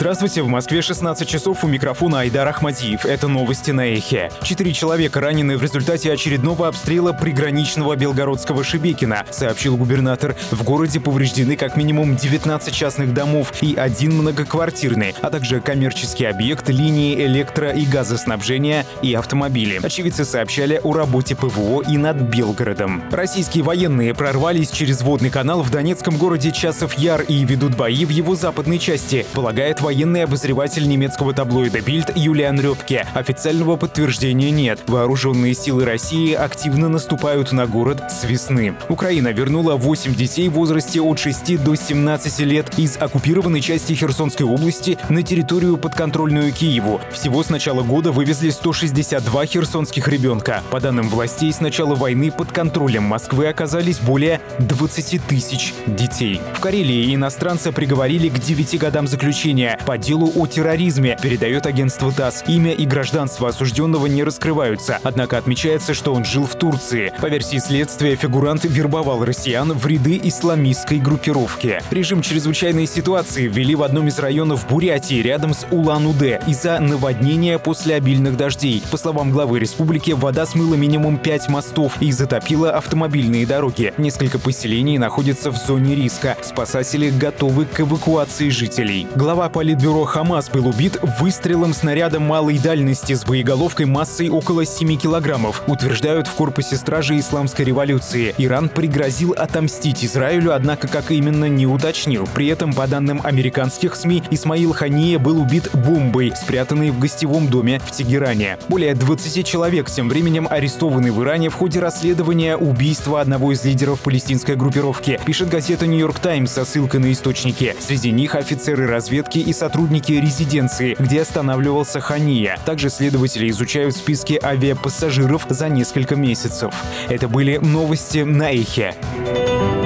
Здравствуйте, в Москве 16 часов, у микрофона Айдар Ахмадиев. Это новости на Эхе. 4 человека ранены в результате очередного обстрела приграничного белгородского Шебекина, сообщил губернатор. В городе повреждены как минимум 19 частных домов и 1 многоквартирный, а также коммерческий объект, линии электро- и газоснабжения и автомобили. Очевидцы сообщали о работе ПВО и над Белгородом. Российские военные прорвались через водный канал в донецком городе Часов-Яр и ведут бои в его западной части, полагает военный обозреватель немецкого таблоида Bild Юлиан Рёпке. Официального подтверждения нет. Вооруженные силы России активно наступают на город с весны. Украина вернула 8 детей в возрасте от 6 до 17 лет из оккупированной части Херсонской области на территорию, подконтрольную Киеву. Всего с начала года вывезли 162 херсонских ребенка. По данным властей, с начала войны под контролем Москвы оказались более 20 тысяч детей. В Карелии иностранца приговорили к 9 годам заключения по делу о терроризме, передает агентство ТАСС. Имя и гражданство осужденного не раскрываются, однако отмечается, что он жил в Турции. По версии следствия, фигурант вербовал россиян в ряды исламистской группировки. Режим чрезвычайной ситуации ввели в одном из районов Бурятии рядом с Улан-Удэ из-за наводнения после обильных дождей. По словам главы республики, вода смыла минимум 5 мостов и затопила автомобильные дороги. Несколько поселений находятся в зоне риска. Спасатели готовы к эвакуации жителей. Глава политбюро Хамас был убит выстрелом снаряда малой дальности с боеголовкой массой около 7 килограммов, утверждают в корпусе стражи исламской революции. Иран пригрозил отомстить Израилю, однако как именно не уточнил. При этом, по данным американских СМИ, Исмаил Хания был убит бомбой, спрятанной в гостевом доме в Тегеране. Более 20 человек тем временем арестованы в Иране в ходе расследования убийства одного из лидеров палестинской группировки, пишет газета «Нью-Йорк Таймс» со ссылкой на источники. Среди них офицеры разведки и сотрудники резиденции, где останавливался Хания. Также следователи изучают списки авиапассажиров за несколько месяцев. Это были новости на Эхе.